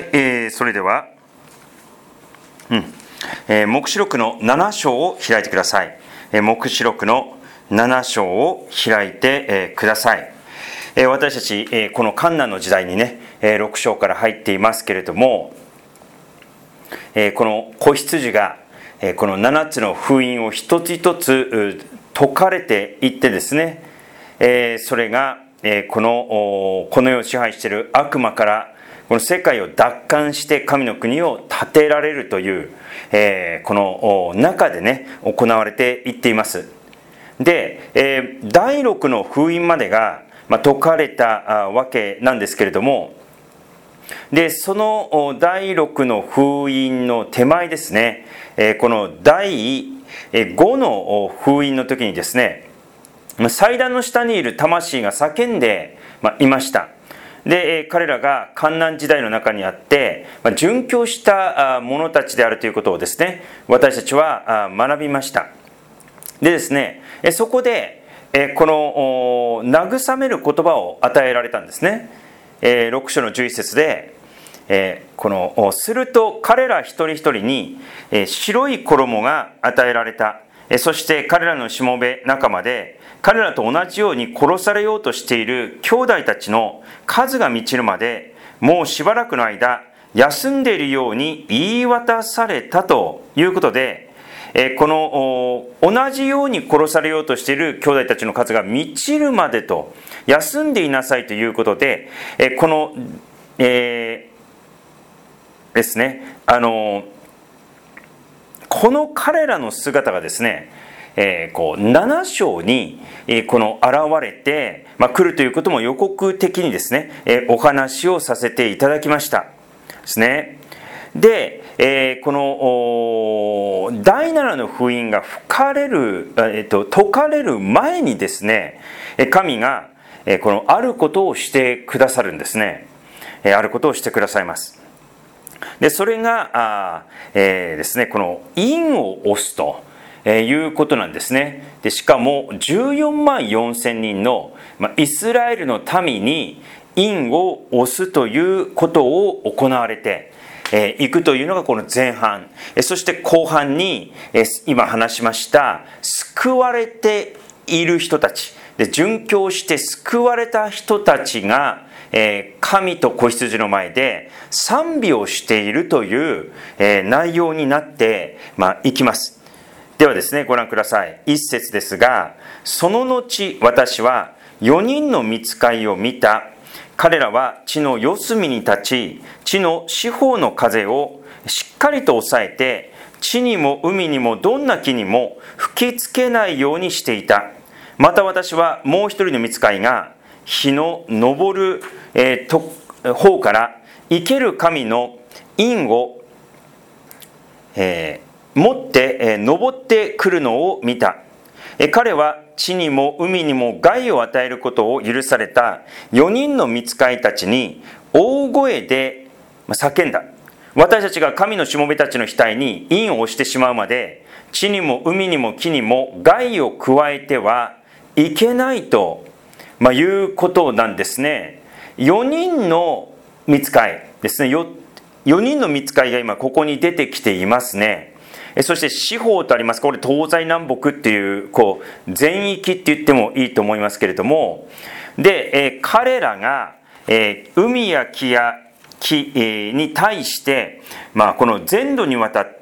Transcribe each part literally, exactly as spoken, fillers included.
えー、それでは、うんえー、黙示録のなな章を開いてください。えー、黙示録のなな章を開いて、えー、ください。えー、私たち、えー、この患難の時代にね、えー、ろく章から入っていますけれども、えー、この子羊が、えー、このななつの封印を一つ一つ解かれていってですね、えー、それが、えー、このこの世を支配している悪魔からこの世界を奪還して神の国を建てられるという、えー、この中でね行われていっています。で、えー、だいろくの封印までが、まあ、解かれたわけなんですけれども、でそのだいろくの封印の手前ですね、えー、このだいごの封印の時にですね、祭壇の下にいる魂が叫んでいました。で彼らが患難時代の中にあって殉教した者たちであるということをですね、私たちは学びました。でですね、そこでこの慰める言葉を与えられたんですね。ろく章のじゅういち節で、このすると彼ら一人一人に白い衣が与えられた。そして彼らのしもべ仲間で彼らと同じように殺されようとしている兄弟たちの数が満ちるまでもうしばらくの間休んでいるように言い渡されたということで、この同じように殺されようとしている兄弟たちの数が満ちるまでと休んでいなさいということで、この、えー、ですねあのこの彼らの姿がですね、えー、こうなな章に、えー、この現れて、まあ、来るということも予告的にですね、えー、お話をさせていただきましたですね。で、えー、このだいななの封印が吹かれる、えー、と解かれる前にですね、神が、えー、このあることをしてくださるんですね。えー、あることをしてくださいます。でそれがあ、えー、ですねこの印を押すということなんですね。でしかもじゅうよんまんよんせんにんの、まあ、イスラエルの民に印を押すということを行われてえー、いくというのがこの前半、えー、そして後半に、えー、今話しました救われている人たちで殉教して救われた人たちが、えー、神と子羊の前で賛美をしているという、えー、内容になって、まあ、いきます。ではですねご覧ください。一節ですが、その後私はよにんの御使いを見た。彼らは地の四隅に立ち、地の四方の風をしっかりと抑えて、地にも海にもどんな木にも吹きつけないようにしていた。また私はもう一人の御使いが日の昇る、えー、と方から生ける神の印を、えー、持って、えー、昇ってくるのを見た。えー、彼は地にも海にも害を与えることを許されたよにんの御使いたちに大声で叫んだ。私たちが神のしもべたちの額に印を押してしまうまで地にも海にも木にも害を加えてはいけないと、まあ、いうことなんですね。よにんの御使いですね。 4, よにんの御使いが今ここに出てきていますね。そして四方とあります。これ東西南北っていうこう全域って言ってもいいと思いますけれども、で、えー、彼らが、えー、海や木や木、えー、に対して、まあ、この全土にわたって、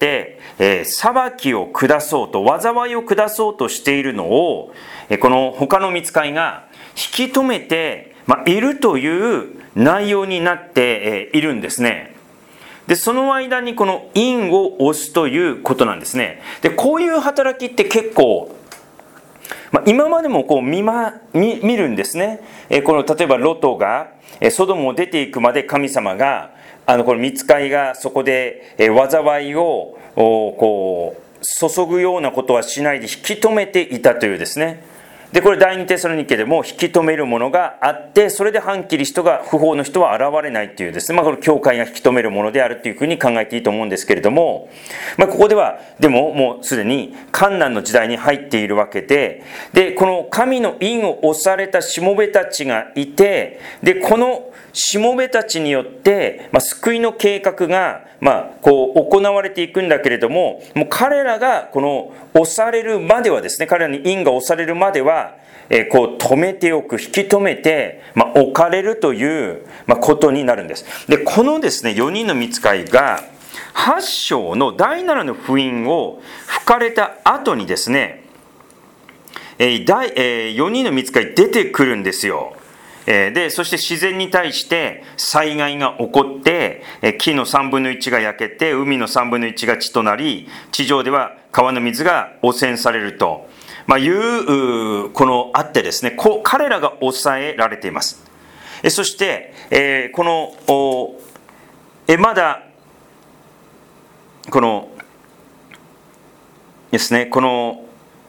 えー、裁きを下そうと災いを下そうとしているのを、えー、この他の御使いが引き止めて、まあ、いるという内容になって、えー、いるんですね。でその間にこの印を押すということなんですね。でこういう働きって結構、まあ、今までもこう 見, ま、見, 見るんですね。えこの例えばロトがソドムを出ていくまで神様があのこの御使いがそこで災いをこう注ぐようなことはしないで引き止めていたというですね、 でこれ第二テサロニケでも引き止めるものがあって、それで反キリストが不法の人は現れないっていうですね、まあ、この教会が引き止めるものであるっていうふうに考えていいと思うんですけれども、まあ、ここではでももうすでに患難の時代に入っているわけで、でこの神の印を押されたしもべたちがいて、でこのしもべたちによって、まあ、救いの計画が、まあ、こう行われていくんだけれども、もう彼らがこの押されるまではですね、彼らに印が押されるまでは、えー、こう止めておく、引き止めて、まあ、置かれるという、まあ、ことになるんです。でこのですねよにんの御使いがはち章のだいななの封印を吹かれた後にですね、えー第えー、よにんの御使い出てくるんですよ。でそして自然に対して災害が起こって、木のさんぶんのいちが焼けて海のさんぶんのいちが血となり、地上では川の水が汚染されると、まあ、いうこのあってですね、こ彼らが抑えられています。そして、えー、このえまだこのですねこの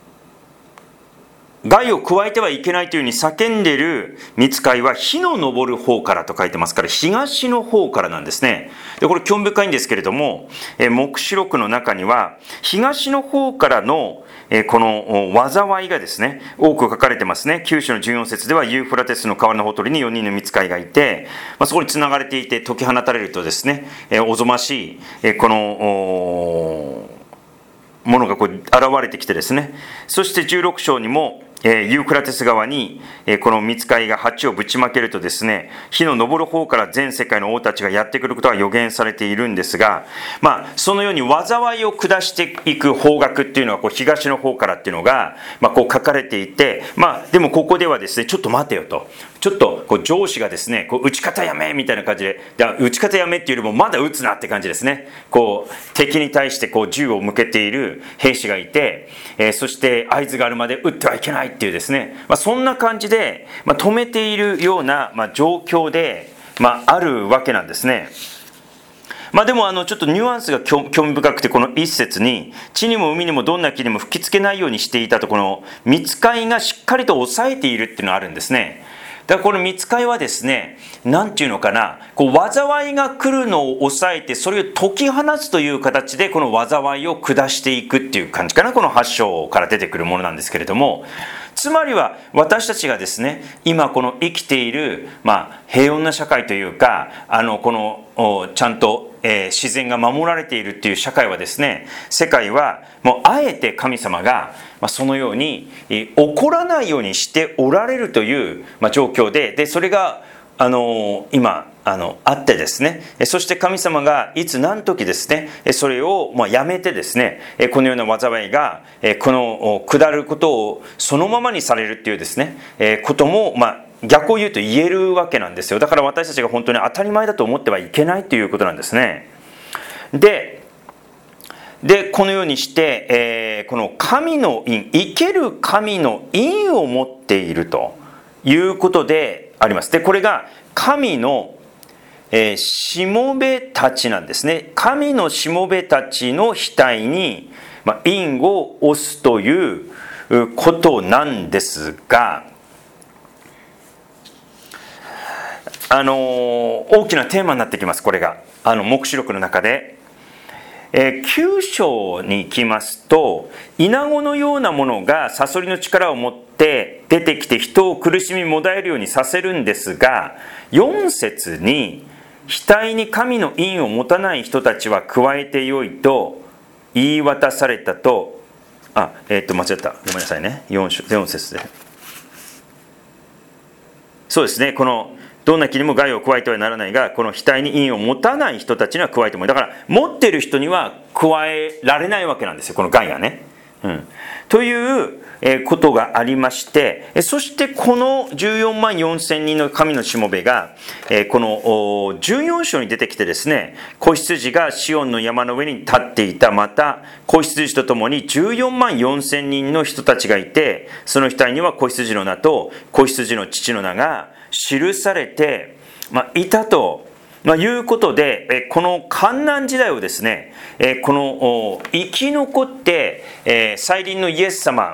害を加えてはいけないというふうに叫んでいる御使いは火の昇る方からと書いてますから、東の方からなんですね。でこれ興味深いんですけれども、黙示録の中には東の方からのこの災いがですね多く書かれてますね。きゅう章のじゅうよん節ではユーフラテスの川のほとりによにんの御使いがいて、まあ、そこにつながれていて解き放たれるとですね、おぞましいこのものがこう現れてきてですね、そしてじゅうろく章にもユーフラテス川にこの御使いが鉢をぶちまけるとですね、火の昇る方から全世界の王たちがやってくることが予言されているんですが、まあ、そのように災いを下していく方角っていうのはこう東の方からっていうのが、まあ、こう書かれていて、まあ、でもここではですねちょっと待てよと、ちょっとこう上司がですねこう撃ち方やめみたいな感じで、撃ち方やめっていうよりもまだ撃つなって感じですね。こう敵に対してこう銃を向けている兵士がいて、えー、そして合図があるまで撃ってはいけないっていうですね、まあ、そんな感じで、まあ、止めているような、まあ、状況で、まあ、あるわけなんですね。まあ、でもあのちょっとニュアンスが興味深くて、この一節に地にも海にもどんな木にも吹きつけないようにしていたと、この御使いがしっかりと抑えているっていうのがあるんですね。だからこの御使いはですね、なんていうのかな、こう災いが来るのを抑えて、それを解き放つという形でこの災いを下していくっていう感じかな。このはち章から出てくるものなんですけれども、つまりは私たちがですね今この生きている、まあ、平穏な社会というか、あのこのちゃんと、えー、自然が守られているっていう社会はですね、世界はもうあえて神様が、まあ、そのように、えー、起こらないようにしておられるという、まあ、状況で、でそれがあの今あのあってですね、そして神様がいつ何時ですねそれをまあやめてですね、このような災いがこの下ることをそのままにされるっていうですねことも、まあ逆を言うと言えるわけなんですよ。だから私たちが本当に当たり前だと思ってはいけないということなんですね。ででこのようにして、えー、この神の印、生ける神の印を持っているということであります。でこれが神の、えー、しもべたちなんですね。神のしもべたちの額に、まあ、印を押すということなんですが、あのー、大きなテーマになってきます。これがあの黙示録の中で、えー、きゅう章に行きますと、イナゴのようなものがサソリの力を持って出てきて人を苦しみもだえるようにさせるんですが、よん節に額に神の印を持たない人たちは加えてよいと言い渡されたと、あ、えっと間違った、ごめんなさいね、 4, 4節で、そうですね、このどんな木にも害を加えてはならないが、この額に印を持たない人たちには加えてもいい。だから持ってる人には加えられないわけなんですよ、この害がね、うん、ということがありまして、そしてこのじゅうよんまんよんせんにんの神のしもべがこのじゅうよん章に出てきてですね、子羊がシオンの山の上に立っていた。また子羊とともにじゅうよんまんよんせんにんの人たちがいて、その額には子羊の名と子羊の父の名が記されて、まあ、いたと、まあ、いうことで、この患難時代をですね、この生き残って再臨のイエス様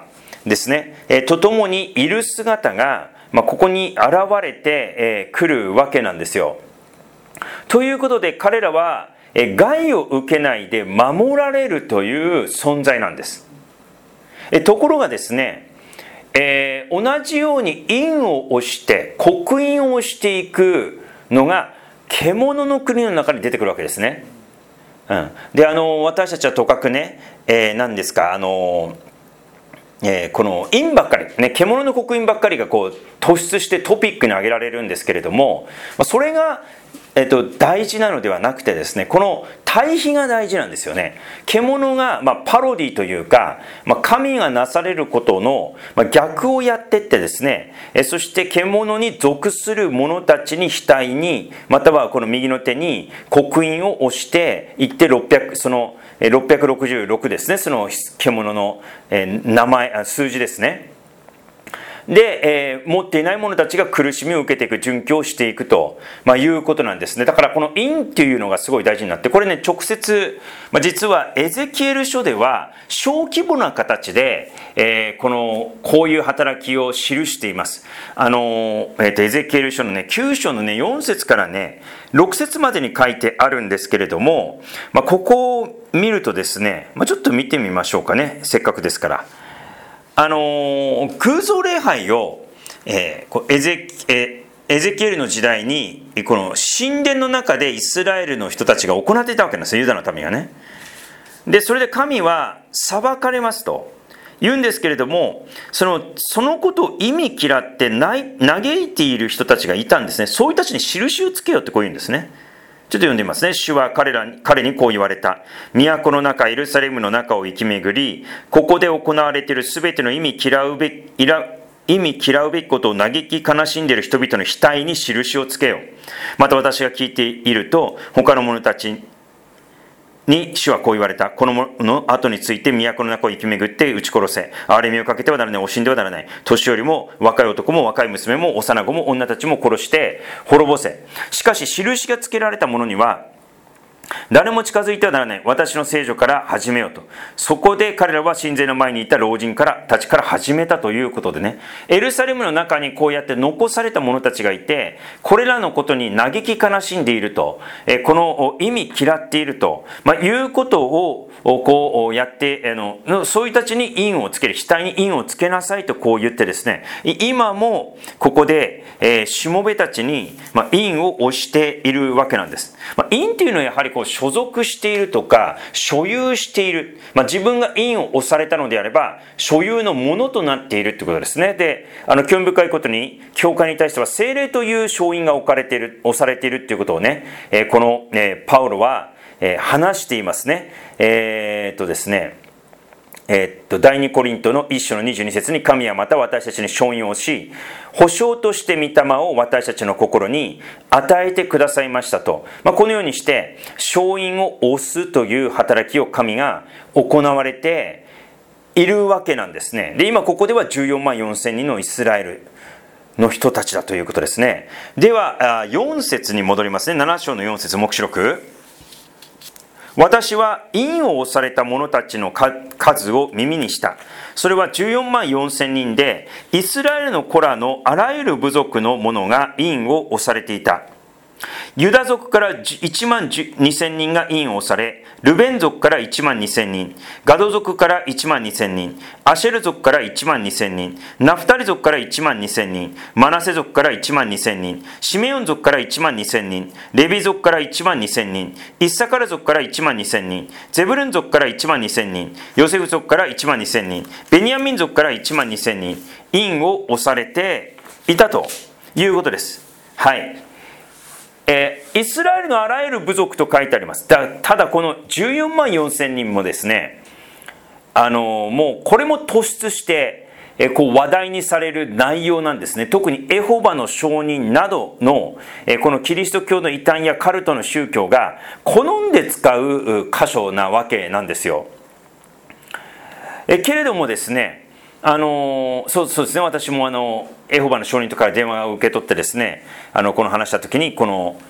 ですね、えー、と共にいる姿が、まあ、ここに現れて、えー、来るわけなんですよ。ということで彼らは、えー、害を受けないで守られるという存在なんです。えー、ところがですね、えー、同じように印を押して刻印を押していくのが獣の国の中に出てくるわけですね。うん、であの私たちはとかくね、えー、何ですかあのえー、この印ばっかり、ね、獣の刻印ばっかりがこう突出してトピックに挙げられるんですけれども、まあ、それが、えー、と大事なのではなくてですね、この対比が大事なんですよね。獣が、まあ、パロディというか、まあ、神がなされることの、まあ、逆をやってってですね、えー、そして獣に属する者たちに額にまたはこの右の手に刻印を押していってろっぴゃくそのろっぴゃくろくじゅうろくですね、その獣の名前、数字ですね。で、えー、持っていない者たちが苦しみを受けていく、殉教をしていくと、まあ、いうことなんですね。だからこの印っていうのがすごい大事になって、これね直接、まあ、実はエゼキエル書では小規模な形で、えー、このこういう働きを記しています。あのーえー、とエゼキエル書のねきゅう章のねよん節からねろく節までに書いてあるんですけれども、まあ、ここを見るとですね、まあ、ちょっと見てみましょうかね、せっかくですから。あのー、空想礼拝を、えー、エゼ、えー、エゼキエルの時代にこの神殿の中でイスラエルの人たちが行っていたわけなんですよ、ユダの民がね。でそれで神は裁かれますと言うんですけれども、そのそのことを意味嫌ってない嘆いている人たちがいたんですね。そういう人たちに印をつけようってこう言うんですね。ちょっと読んでみますね。主は彼らに彼にこう言われた。都の中、エルサレムの中を行き巡り、ここで行われているすべての意味嫌うべき、意味嫌うべきことを嘆き悲しんでいる人々の額に印をつけよう。また私が聞いていると、他の者たちに主はこう言われた。このもの後について都の中を行き巡って撃ち殺せ。憐れみをかけてはならない。惜しんではならない。年寄りも若い男も若い娘も幼子も女たちも殺して滅ぼせ。しかし印がつけられた者には誰も近づいてはならない。私の聖女から始めようと。そこで彼らは神前の前にいた老人からたちから始めたということでね、エルサレムの中にこうやって残された者たちがいて、これらのことに嘆き悲しんでいると、この意味嫌っていると、まあ、いうことをこうやってあのそういう人たちに印をつける、額に印をつけなさいとこう言ってですね、今もここで、えー、しもべたちに、まあ、印を押しているわけなんです。まあ、印っていうのはやはりこう所属しているとか所有している、まあ、自分が印を押されたのであれば所有のものとなっているということですね。で、あの興味深いことに教会に対しては聖霊という勝因が置かれている、押されているということをね、えー、この、えー、パウロは、えー、話していますね。えー、っとですねえー、っと第二コリントの一章のにじゅうに節に、神はまた私たちに承認をし、保証として御霊を私たちの心に与えてくださいましたと、まあ、このようにして承認を押すという働きを神が行われているわけなんですね。で、今ここではじゅうよんまんよんせんにんのイスラエルの人たちだということですね。ではよん節に戻りますね。なな章のよん節、黙示録。私は印を押された者たちの数を耳にした。それはじゅうよんまんよんせんにんで、イスラエルの子らのあらゆる部族の者が印を押されていた。ユダ族からいちまんにせんにんが印を押され、ルベン族からいちまんにせんにん、ガド族からいちまんにせんにん、アシェル族からいちまんにせんにん、ナフタリ族からいちまんにせんにん、マナセ族からいちまんにせんにん、シメヨン族からいちまんにせんにん、レビ族からいちまんにせんにん、イッサカル族からいちまんにせんにん、ゼブルン族からいちまんにせんにん、ヨセフ族からいちまんにせんにん、ベニヤミン族からいちまんにせんにん、印を押されていたということです。はい。えー、イスラエルのあらゆる部族と書いてあります。だただこのじゅうよんまんよんせんにんもですね、あのー、もうこれも突出して、えー、こう話題にされる内容なんですね。特にエホバの証人などの、えー、このキリスト教の異端やカルトの宗教が好んで使う箇所なわけなんですよ。えー、けれどもですね、あのー、そうそうですね、私もあのエホバの証人とから電話を受け取ってですね、あのこの話した時にこの、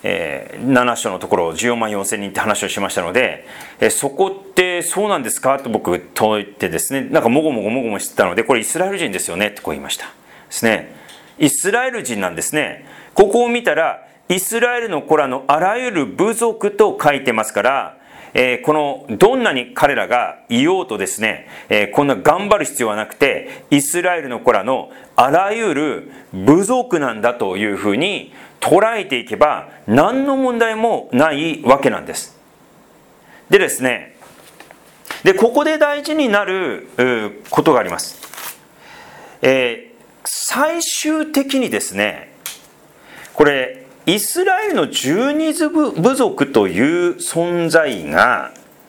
えー、なな章のところじゅうよんまんよんせんにんって話をしましたので、えー、そこってそうなんですかと僕問いてですね、なんかもごもごもごもしてたので、これイスラエル人ですよねってこう言いましたですね。イスラエル人なんですね。ここを見たらイスラエルの子らのあらゆる部族と書いてますから、えー、このどんなに彼らがいようとですね、えー、こんな頑張る必要はなくて、イスラエルの子らのあらゆる部族なんだというふうに捉えていけば何の問題もないわけなんです。でですね、でここで大事になることがあります。えー、最終的にですね、これイスラエルの十二部族という存在が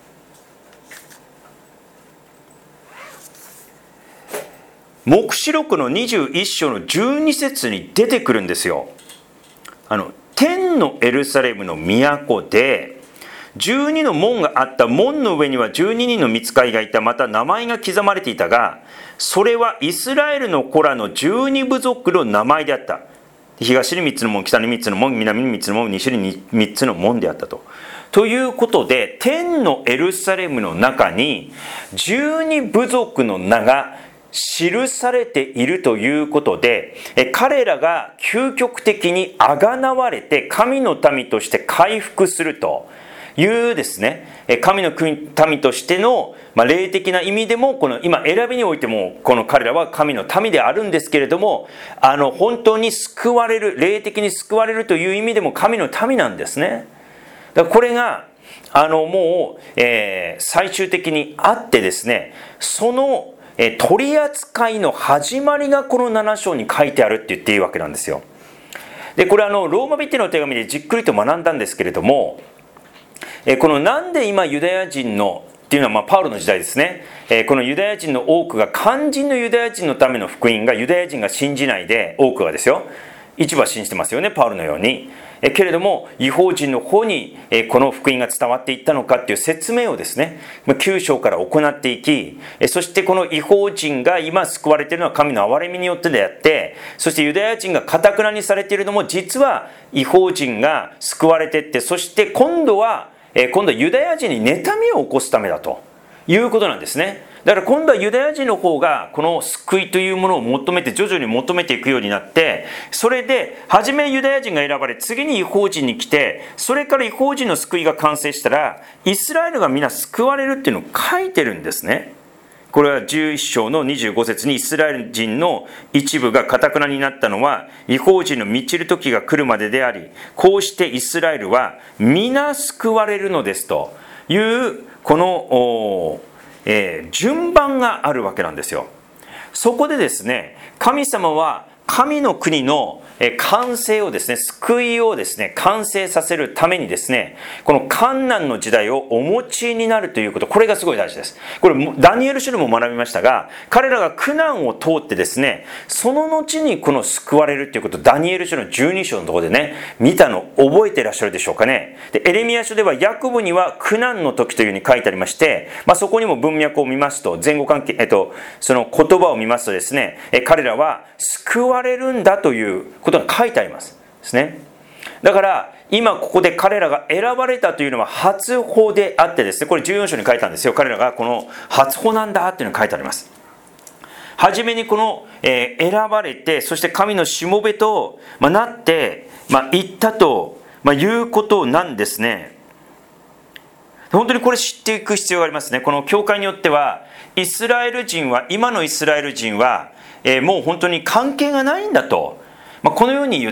黙示録のにじゅういっ章のじゅうに節に出てくるんですよ。あの天のエルサレムの都でじゅうにの門があった。門の上にはじゅうににんの御使いがいた。また名前が刻まれていたが、それはイスラエルの子らのじゅうに部族の名前であった。東にみっつの門、北にみっつの門、南にみっつの門、西にみっつの門であったと。ということで、天のエルサレムの中にじゅうに部族の名が記されているということで、彼らが究極的にあがなわれて神の民として回復するというですね、神の民としての、まあ、霊的な意味でも、この今選びにおいてもこの彼らは神の民であるんですけれども、あの本当に救われる、霊的に救われるという意味でも神の民なんですね。だからこれがあのもう、えー、最終的にあってですね、そのえ取り扱いの始まりがこのなな章に書いてあるって言っていいわけなんですよ。でこれあのローマ人の手紙でじっくりと学んだんですけれども、えこのなんで今ユダヤ人のっていうのはまあパウロの時代ですね、えこのユダヤ人の多くが肝心のユダヤ人のための福音がユダヤ人が信じないで、多くはですよ、一部は信じてますよね、パウロのように。えけれども異邦人の方にえこの福音が伝わっていったのかっていう説明をですねきゅう章から行っていき、えそしてこの異邦人が今救われているのは神の憐れみによってであって、そしてユダヤ人が堅くなにされているのも実は異邦人が救われていって、そして今度はえ今度はユダヤ人に妬みを起こすためだということなんですね。だから今度はユダヤ人の方がこの救いというものを求めて徐々に求めていくようになって、それで初めユダヤ人が選ばれ、次に異邦人に来て、それから異邦人の救いが完成したらイスラエルが皆救われるっていうのを書いてるんですね。これはじゅういっ章のにじゅうご節にイスラエル人の一部が堅くなになったのは異邦人の満ちる時が来るまでであり、こうしてイスラエルは皆救われるのですというこのえー、順番があるわけなんですよ。そこでですね、神様は神の国の完成をですね、救いをですね完成させるためにですね、この患難の時代をお持ちになるということ、これがすごい大事です。これダニエル書でも学びましたが、彼らが苦難を通ってですね、その後にこの救われるということ、ダニエル書のじゅうに章のところでね見たの覚えていらっしゃるでしょうかね。でエレミヤ書ではヤコブには苦難の時というふうに書いてありまして、まあ、そこにも文脈を見ますと、前後関係、えっと、その言葉を見ますとですね、え彼らは救われるんだということが書いてありますですね。だから今ここで彼らが選ばれたというのは初歩であってですね、これじゅうよん章に書いたんですよ。彼らがこの初歩なんだっていうのが書いてあります。はじめにこの、えー、選ばれて、そして神のしもべと、まあ、なって、まあ、行ったと、まあ、いうことなんですね。本当にこれ知っていく必要がありますね。この教会によってはイスラエル人は今のイスラエル人はえー、もう本当に関係がないんだと、まあ、このように言って、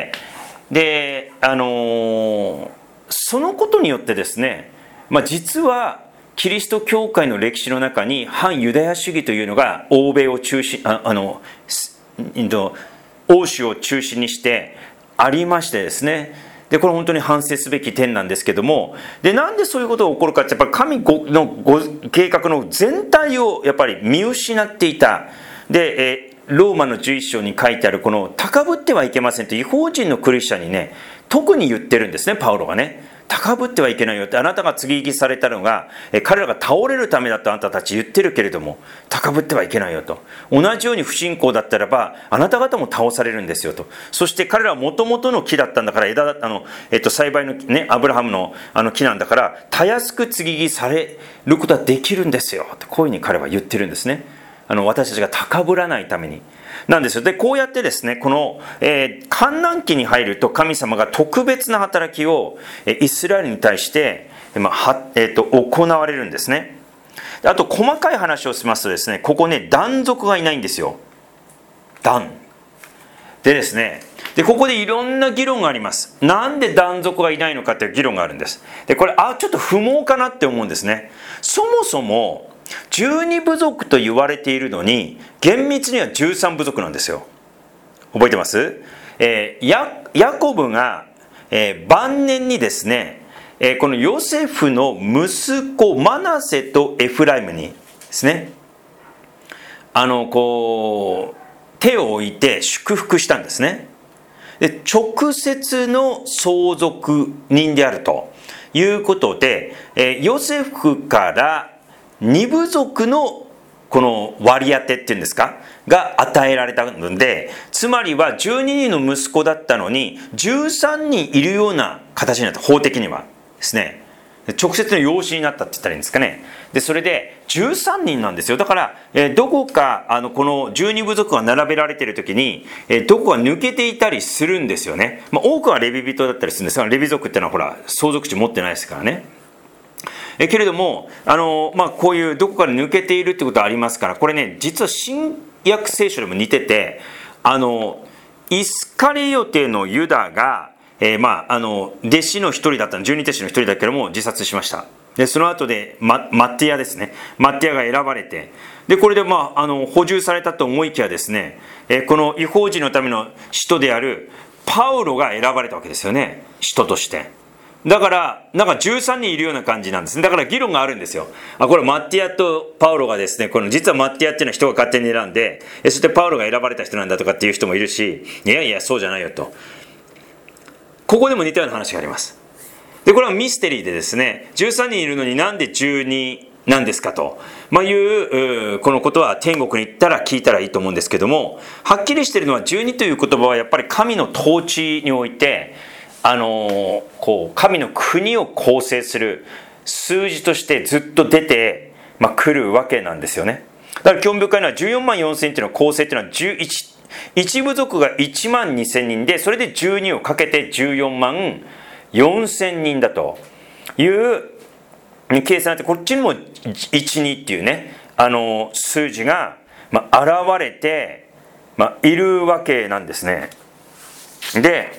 で、あのー、そのことによってですね、まあ、実はキリスト教会の歴史の中に反ユダヤ主義というのが欧米を中心、ああの欧州を中心にしてありましてですね、でこれ本当に反省すべき点なんですけども、でなんでそういうことが起こるかって、やっぱり神のご計画の全体をやっぱり見失っていた。で、えー、ローマのじゅういっ章に書いてあるこの高ぶってはいけませんと異邦人のクリスチャンにね特に言ってるんですね、パウロがね。 高ぶってはいけないよって、あなたが接ぎ木されたのが彼らが倒れるためだとあなたたち言ってるけれども、高ぶってはいけないよと。同じように不信仰だったらばあなた方も倒されるんですよと。そして彼らはもともとの木だったんだから、枝だったの、えっと、栽培の、ね、アブラハムのあの木なんだから、たやすく接ぎ木されることはできるんですよと、こういうふうに彼は言ってるんですね。あの私たちが高ぶらないためになんですよ。でこうやってですね、この、えー、観覧期に入ると神様が特別な働きを、えー、イスラエルに対して、まあはえー、と行われるんですね。あと細かい話をしますとですね、ここね断族がいないんですよ。断でですね、でここでいろんな議論があります。なんで断族がいないのかという議論があるんです。でこれあちょっと不毛かなって思うんですね。そもそもじゅうに部族と言われているのに厳密にはじゅうさん部族なんですよ。覚えてます？えー、ヤ, ヤコブが、えー、晩年にですね、えー、このヨセフの息子マナセとエフライムにですね、あのこう手を置いて祝福したんですね。で直接の相続人であるということで、えー、ヨセフからに部族のこの割り当てっていうんですかが与えられたので、つまりはじゅうににんの息子だったのにじゅうさんにんいるような形になった。法的にはですね、直接の養子になったって言ったらいいんですかね。でそれでじゅうさんにんなんですよ。だから、えー、どこかあのこのじゅうに部族が並べられている時に、えー、どこか抜けていたりするんですよね。まあ、多くはレビ人だったりするんですが、レビ族っていうのはほら相続地持ってないですからね。えけれどもあの、まあ、こういうどこかで抜けているってことはありますから、これね実は新約聖書でも似てて、あのイスカリオテのユダが、えーまあ、あの弟子の一人だったの、十二弟子の一人だけども自殺しました。でその後で マ, マッティアですねマッティアが選ばれて、でこれで、まあ、あの補充されたと思いきやですね、えー、この異邦人のための使徒であるパウロが選ばれたわけですよね、使徒として。だからなんかじゅうさんにんいるような感じなんですね。だから議論があるんですよ。あこれマッティアとパウロがですね、この実はマッティアっていうのは人が勝手に選んで、そしてパウロが選ばれた人なんだとかっていう人もいるし、いやいやそうじゃないよと。ここでも似たような話があります。でこれはミステリーでですね、じゅうさんにんいるのになんでじゅうになんですかと、まあ、いうこのことは天国に行ったら聞いたらいいと思うんですけども、はっきりしているのはじゅうにという言葉はやっぱり神の統治においてあのこう神の国を構成する数字としてずっと出て、まあ、来るわけなんですよね。だから興味深いのはじゅうよんまんよんせんというの構成というのはじゅういち、一部族がいちまんにせんにんで、それでじゅうにをかけてじゅうよんまんよんせんにんだという計算で、こっちにもいち、にっていうねあの数字が、まあ、現れて、まあ、いるわけなんですね。で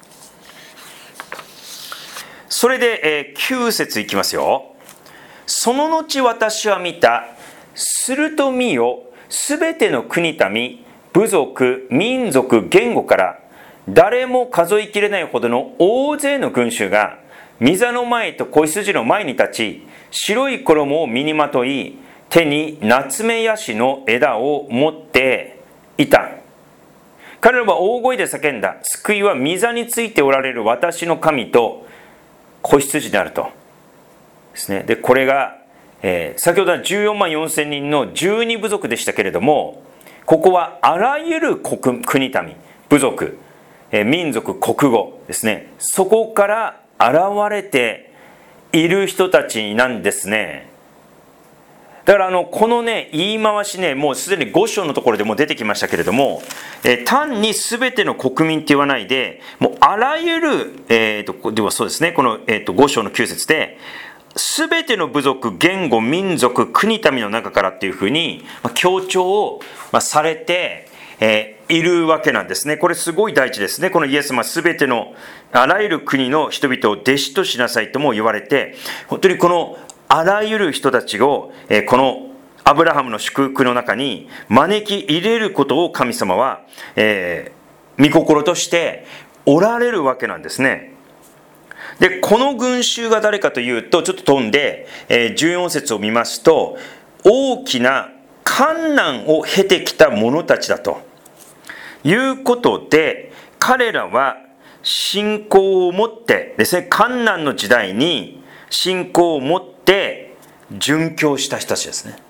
それで、えー、きゅう節いきますよ。その後私は見た。すると見よ、すべての国民、部族、民族、言語から誰も数えきれないほどの大勢の群衆が御座の前と子羊の前に立ち、白い衣を身にまとい、手にナツメヤシの枝を持っていた。彼らは大声で叫んだ。救いは御座についておられる私の神と子羊であるとですね。でこれが、えー、先ほどはじゅうよんまんよんせんにんのじゅうに部族でしたけれども、ここはあらゆる国、国民、部族、えー、民族、国語ですね、そこから現れている人たちなんですね。だからあのこのね言い回しね、もうすでにご章のところでも出てきましたけれども、えー、単に全ての国民って言わないで、もうあらゆる、えー、とではそうですね、この、えー、とご章のきゅう節で全ての部族、言語、民族、国民の中からっていうふうに強調をされて、えー、いるわけなんですね。これすごい大事ですね。このイエス様は全てのあらゆる国の人々を弟子としなさいとも言われて、本当にこのあらゆる人たちを、えー、このアブラハムの祝福の中に招き入れることを神様は、えー、御心としておられるわけなんですね。でこの群衆が誰かというと、ちょっと飛んで、えー、じゅうよん節を見ますと、大きな患難を経てきた者たちだということで、彼らは信仰を持ってですね、患難の時代に信仰を持って殉教した人たちですね。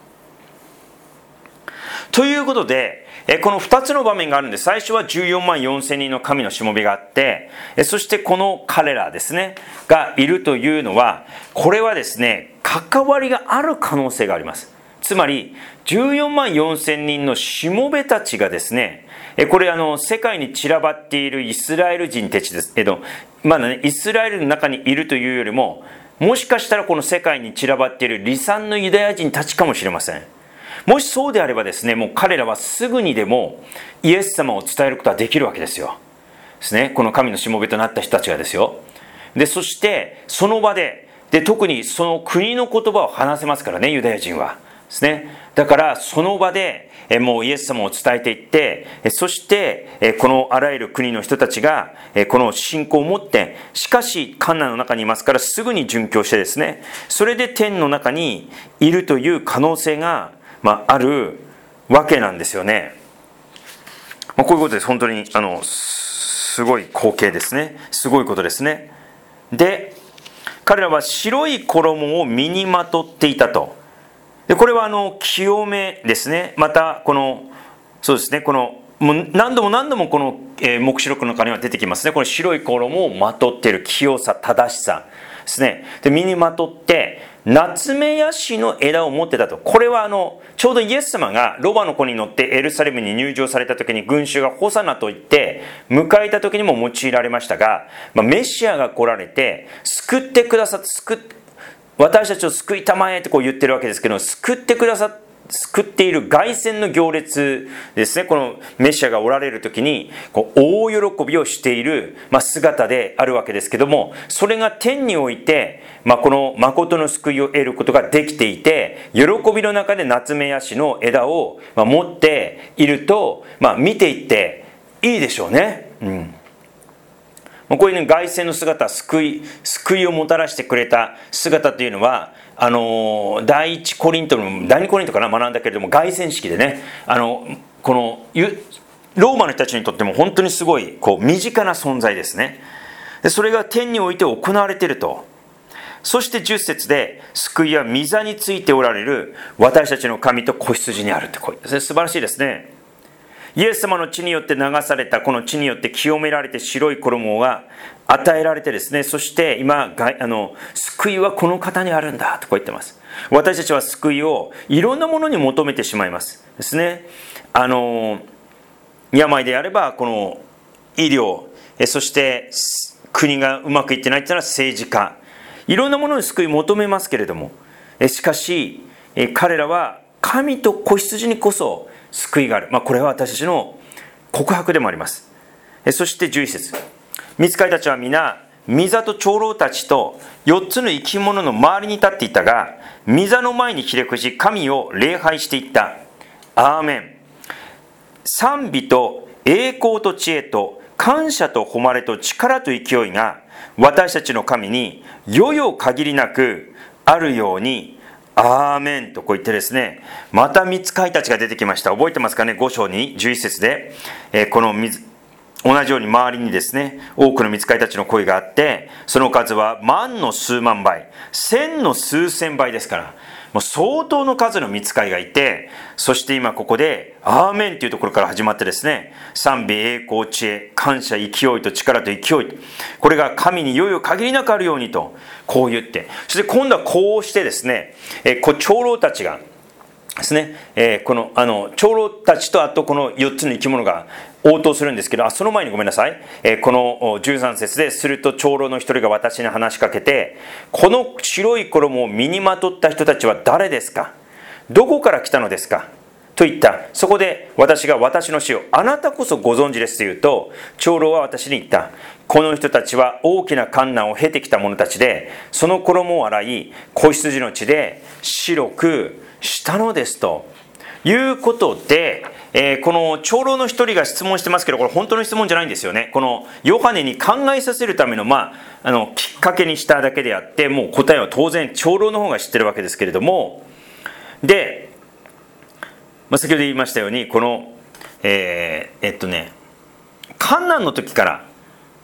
ということで、このふたつの場面があるんです。最初はじゅうよんまんよんせんにんの神のしもべがあって、そしてこの彼らですね、がいるというのは、これはですね、関わりがある可能性があります。つまり、じゅうよんまんよんせんにんのしもべたちがですね、これあの、世界に散らばっているイスラエル人たちですけど、まだね、イスラエルの中にいるというよりも、もしかしたらこの世界に散らばっている離散のユダヤ人たちかもしれません。もしそうであればですね、もう彼らはすぐにでもイエス様を伝えることはできるわけですよ。ですね、この神のしもべとなった人たちがですよ。で、そしてその場で、で特にその国の言葉を話せますからね、ユダヤ人は。ですね。だからその場でもうイエス様を伝えていって、そしてこのあらゆる国の人たちがこの信仰を持って、しかし患難の中にいますからすぐに殉教してですね、それで天の中にいるという可能性が、まあ、あるわけなんですよね。まあ、こういうことです。本当にあのすごい光景ですね。すごいことですね。で、彼らは白い衣を身にまとっていたと。でこれはあの清めですね。またこのそうですね、このもう何度も何度もこの、えー、黙示録の中には出てきますね。この白い衣をまとっている清さ、正しさですね。で身にまとってナツメヤシの枝を持ってたと。これはあのちょうどイエス様がロバの子に乗ってエルサレムに入場された時に群衆がホサナと言って迎えた時にも用いられましたが、まあ、メシアが来られて救ってくださって救って私たちを救いたまえってこう言ってるわけですけど、救ってくださ救っている凱旋の行列ですね。このメシアがおられる時にこう大喜びをしている、まあ、姿であるわけですけども、それが天において、まあ、この誠の救いを得ることができていて、喜びの中でナツメヤシの枝を持っていると、まあ、見ていっていいでしょうね。うんこういうね、凱旋の姿、救い、救いをもたらしてくれた姿というのは、あの、第一コリントの、第二コリントかな、学んだけれども、凱旋式でね、あの、この、ローマの人たちにとっても本当にすごい、こう、身近な存在ですね。で、それが天において行われていると。そしてじゅっ節で、救いは御座についておられる私たちの神と子羊にあるってこうですね。素晴らしいですね。イエス様の血によって流された、この血によって清められて白い衣が与えられてですね、そして今あの救いはこの方にあるんだとこう言ってます。私たちは救いをいろんなものに求めてしまいますですね。あの病であればこの医療、そして国がうまくいってないというのは政治家、いろんなものに救い求めますけれども、しかし彼らは神と子羊にこそ救いがある。まあ、これは私たちの告白でもあります。そしてじゅういち節。御使いたちは皆、御座と長老たちとよっつの生き物の周りに立っていたが、御座の前にひれ伏し、神を礼拝していった。アーメン。賛美と栄光と知恵と感謝と誉れと力と勢いが私たちの神によよ限りなくあるように、アーメンとこう言ってですね、また御使いたちが出てきました。覚えてますかね。ご章にじゅういち節で、えー、この水同じように周りにですね、多くの御使いたちの声があって、その数は万の数万倍、千の数千倍ですから、もう相当の数の御使いがいて、そして今ここでアーメンというところから始まってですね、賛美、栄光、知恵、感謝、勢いと力と勢い、これが神にいよいよ限りなくあるようにとこう言って、そして今度はこうしてですね、えこう長老たちがですね、えー、このあの長老たちとあとこのよっつの生き物が応答するんですけど、あその前にごめんなさい、えー、このじゅうさん節で、すると長老の一人が私に話しかけて、この白い衣を身にまとった人たちは誰ですか、どこから来たのですかと言った。そこで私が私の死をあなたこそご存知ですと言うと、長老は私に言った。この人たちは大きな患難を経てきた者たちで、その衣を洗い子羊の血で白くしたのですということで、えー、この長老の一人が質問してますけど、これ本当の質問じゃないんですよね。このヨハネに考えさせるための、まあ、あのきっかけにしただけであって、もう答えは当然長老の方が知ってるわけですけれども、で、まあ、先ほど言いましたように、このえー、えっとね患難の時から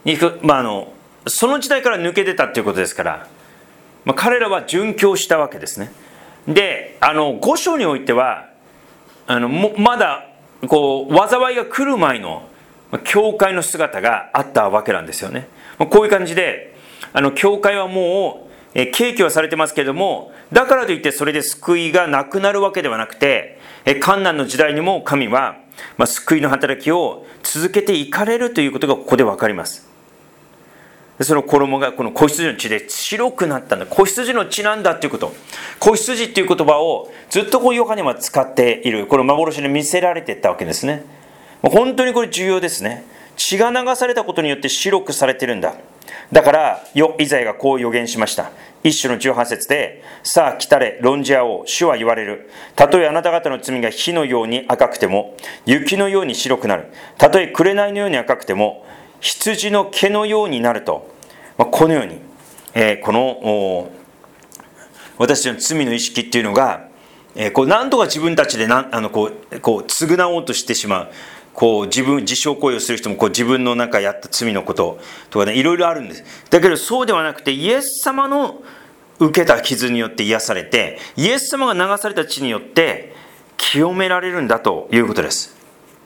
に、まあ、あのその時代から抜け出たということですから、まあ、彼らは殉教したわけですね。で、あのご章においてはあのもまだこう災いが来る前の教会の姿があったわけなんですよね。こういう感じで、あの教会はもうえ敬虚はされてますけれども、だからといってそれで救いがなくなるわけではなくて、え患難の時代にも神は、まあ、救いの働きを続けていかれるということがここで分かります。その衣がこの子羊の血で白くなったんだ、子羊の血なんだということ、子羊っていう言葉をずっとこうヨハネは使っている、この幻で見せられていったわけですね。本当にこれ重要ですね。血が流されたことによって白くされているんだ。だからイザヤがこう予言しました。一章のじゅうはち節で、さあ来たれ論じ合おう、主は言われる。たとえあなた方の罪が火のように赤くても雪のように白くなる。たとえ紅のように赤くても羊の毛のようになると。このように、えー、この私たちの罪の意識っていうのが、えー、こう何とか自分たちでなあのこうこう償おうとしてしまう、こう自分自傷行為をする人もこう自分の中やった罪のこととかね、いろいろあるんです。だけどそうではなくて、イエス様の受けた傷によって癒されて、イエス様が流された血によって清められるんだということです。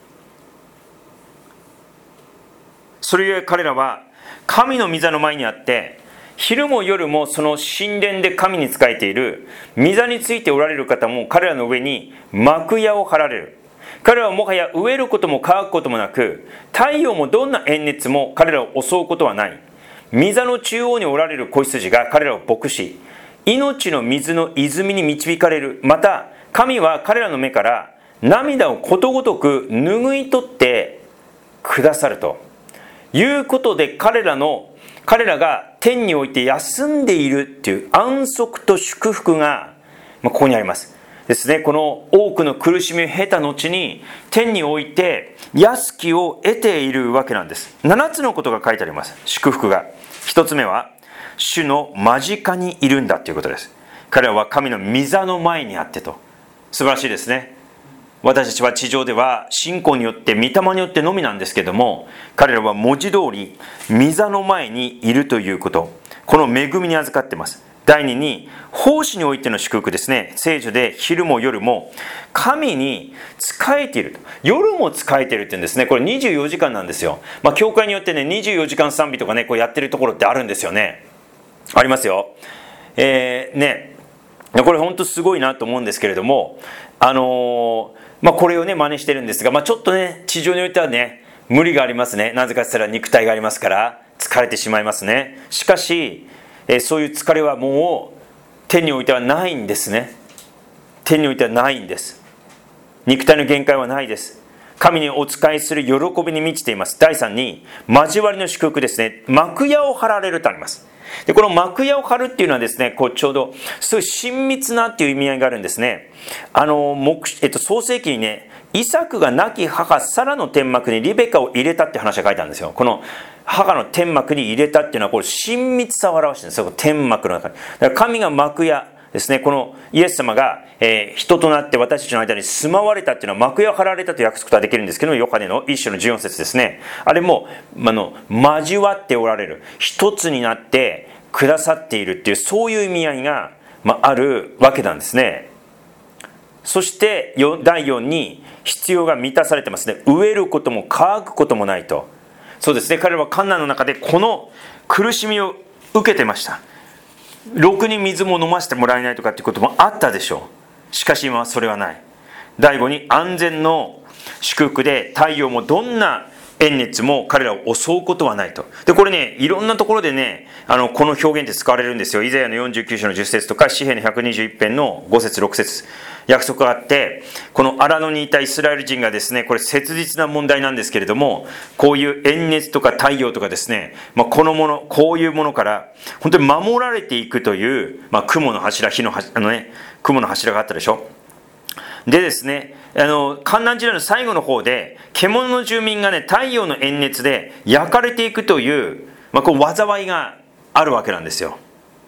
それゆえ彼らは神の御座の前にあって、昼も夜もその神殿で神に仕えている御座についておられる方も彼らの上に幕屋を張られる。彼らはもはや飢えることも乾くこともなく、太陽もどんな炎熱も彼らを襲うことはない。御座の中央におられる子羊が彼らを牧し、命の水の泉に導かれる。また神は彼らの目から涙をことごとく拭い取ってくださるということで、彼らの彼らが天において休んでいるっていう安息と祝福がここにありますですね。この多くの苦しみを経た後に天において安きを得ているわけなんです。ななつのことが書いてあります。祝福が、ひとつめは主の間近にいるんだということです。彼らは神の御座の前にあってと。素晴らしいですね。私たちは地上では信仰によって御霊によってのみなんですけども、彼らは文字通り御座の前にいるということ、この恵みに預かっています。第二に奉仕においての祝福ですね。聖書で昼も夜も神に仕えていると、夜も仕えているって言うんですね。これにじゅうよじかんなんですよ。まあ教会によってねにじゅうよじかん賛美とかねこうやってるところってあるんですよね。ありますよ。えー、ねこれ本当すごいなと思うんですけれども、あのー、まあこれをね真似してるんですが、まあちょっとね地上においてはね無理がありますね。なぜかと言ったら肉体がありますから疲れてしまいますね。しかし、えー、そういう疲れはもう天においてはないんですね。天においてはないんです。肉体の限界はないです。神にお仕えする喜びに満ちています。だいさんに交わりの祝福ですね。幕屋を張られるとあります。でこの幕屋を張るっていうのはですね、こうちょうどすごい親密なっていう意味合いがあるんですね。あの、えっと、創世記にね、イサクが亡き母サラの天幕にリベカを入れたって話が書いてあるんですよ。この母の天幕に入れたっていうのはこれ親密さを表してるんですよ。天幕の中に。だから神が幕屋ですね、このイエス様が、えー、人となって私たちの間に住まわれたっていうのは幕屋を張られたと訳すことはできるんですけど、ヨハネの一章のじゅうよん節ですね。あれもあの交わっておられる、一つになってくださっているっていう、そういう意味合いが、まあ、あるわけなんですね。そしてだいよんに必要が満たされてますね。飢えることも乾くこともないと。そうですね、彼らは患難の中でこの苦しみを受けてました。ろくに水も飲ませてもらえないとかっていうこともあったでしょう。しかし今はそれはない。だいごに安全の祝福で太陽もどんな炎熱も彼らを襲うことはないと。でこれね、いろんなところでね、あのこの表現って使われるんですよ。イザヤのよんじゅうきゅう章のじゅっ節とか詩篇のひゃくにじゅういち編のご節ろく節、約束があって、この荒野にいたイスラエル人がですね、これ切実な問題なんですけれども、こういう炎熱とか太陽とかですね、まあ、このものこういうものから本当に守られていくという、まあ、雲の柱、火の柱、あのね、雲の柱があったでしょ。でですね、あの観覧時代の最後の方で獣の住民がね太陽の炎熱で焼かれていくという、まあ、こう災いがあるわけなんですよ。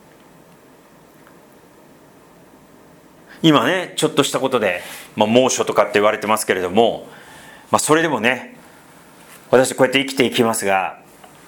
今ねちょっとしたことで、まあ、猛暑とかって言われてますけれども、まあ、それでもね私こうやって生きていきますが、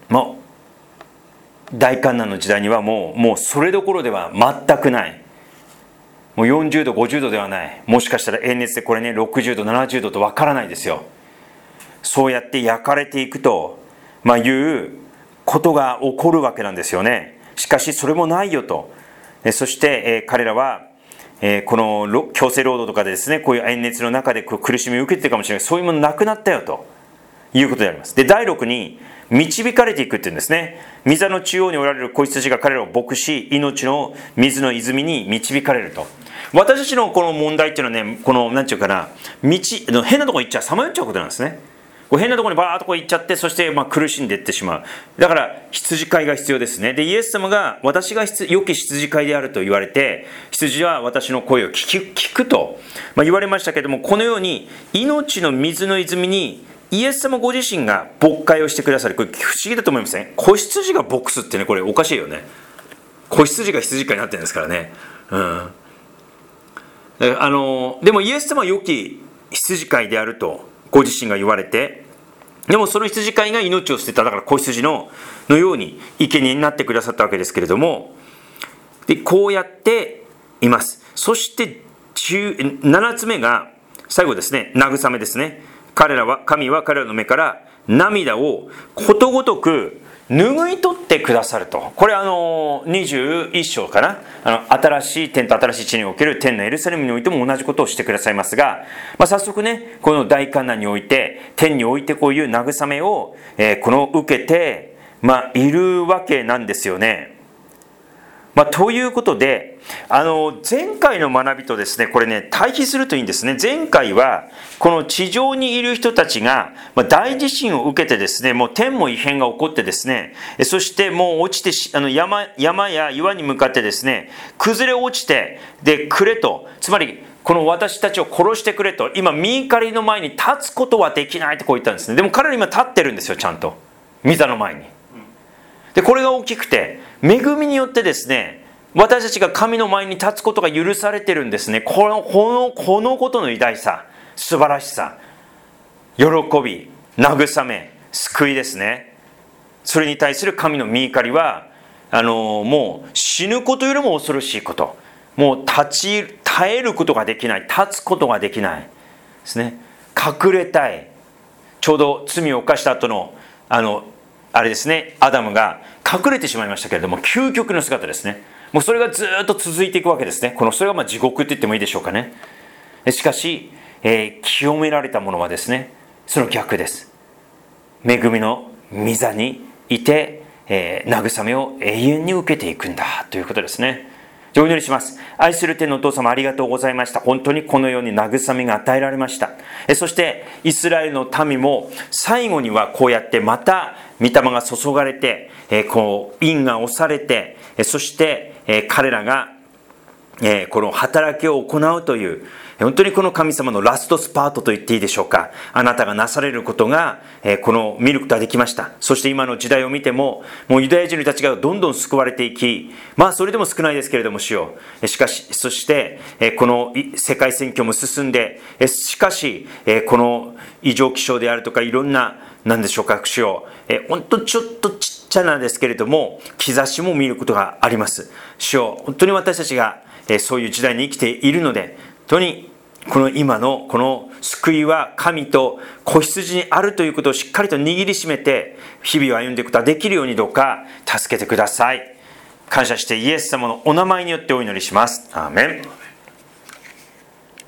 もう大観難の時代にはもうもうそれどころでは全くない。もうよんじゅうどごじゅうどではない。もしかしたら炎熱でこれねろくじゅうどななじゅうどとわからないですよ。そうやって焼かれていくと、まあ、いうことが起こるわけなんですよね。しかしそれもないよと。そして、えー、彼らは、えー、この強制労働とかでですね、こういう炎熱の中で苦しみを受けているかもしれない。そういうものなくなったよということであります。で、だいろくに導かれていくっていうんですね。御座の中央におられる子羊が彼らを牧し、命の水の泉に導かれると。私たちのこの問題っていうのはね、このなんていうかな、道変なところに行っちゃう、さまよっちゃうことなんですね。こう変なところにバーッとこう行っちゃって、そしてまあ苦しんでいってしまう。だから羊飼いが必要ですね。で、イエス様が私が良き羊飼いであると言われて、羊は私の声を聞く、聞くと、まあ、言われましたけれども、このように命の水の泉にイエス様ご自身が牧会をしてくださる。これ不思議だと思いますね。子羊が牧すってね、これおかしいよね。子羊が羊飼いになってるんですからね。うん。あのでもイエス様は良き羊飼いであるとご自身が言われて、でもその羊飼いが命を捨てた、だから子羊ののように生贄になってくださったわけですけれども、でこうやっています。そしてななつめが最後ですね、慰めですね。彼らは神は彼らの目から涙をことごとく拭い取ってくださると。これあのにじゅういっ章かな、あの新しい天と新しい地における天のエルサレムにおいても同じことをしてくださいますが、まあ、早速ね、この大観難において天においてこういう慰めを、えー、この受けて、まあ、いるわけなんですよね。まあ、ということで、あの前回の学びとですね、これね対比するといいんですね。前回はこの地上にいる人たちが、まあ、大地震を受けてですね、もう天も異変が起こってですね、そしてもう落ちてあの 山, 山や岩に向かってですね崩れ落ちて、でくれと、つまりこの私たちを殺してくれと、今御怒りの前に立つことはできないとこう言ったんですね。でも彼ら今立ってるんですよ、ちゃんと御座の前に。でこれが大きくて、恵みによってですね、私たちが神の前に立つことが許されてるんですね。このこのこのことの偉大さ、素晴らしさ、喜び、慰め、救いですね。それに対する神の御怒りはあのもう死ぬことよりも恐ろしいこと、もう立ち耐えることができない、立つことができないですね。隠れたい。ちょうど罪を犯した後のあのあれですね、アダムが隠れてしまいましたけれども、究極の姿ですね。もうそれがずっと続いていくわけですね。このそれがまあ地獄って言ってもいいでしょうかね。しかし、えー、清められたものはですね、その逆です。恵みの御座にいて、えー、慰めを永遠に受けていくんだということですね。お祈りします。愛する天のお父様、ありがとうございました。本当にこのように慰めが与えられました。そしてイスラエルの民も最後にはこうやってまた御霊が注がれて、こう印が押されて、そして彼らがこの働きを行うという、本当にこの神様のラストスパートと言っていいでしょうか。あなたがなされることがこの見ることができました。そして今の時代を見ても、もうユダヤ人たちがどんどん救われていき、まあそれでも少ないですけれども主よ、しかしそしてこの世界選挙も進んで、しかしこの異常気象であるとかいろんな何でしょうか、主よ、本当ちょっとちっちゃなですけれども兆しも見ることがあります。主よ、本当に私たちがそういう時代に生きているので、本当にこの今のこの救いは神と子羊にあるということをしっかりと握りしめて日々を歩んでいくことができるようにどうか助けてください。感謝してイエス様のお名前によってお祈りします。アーメン。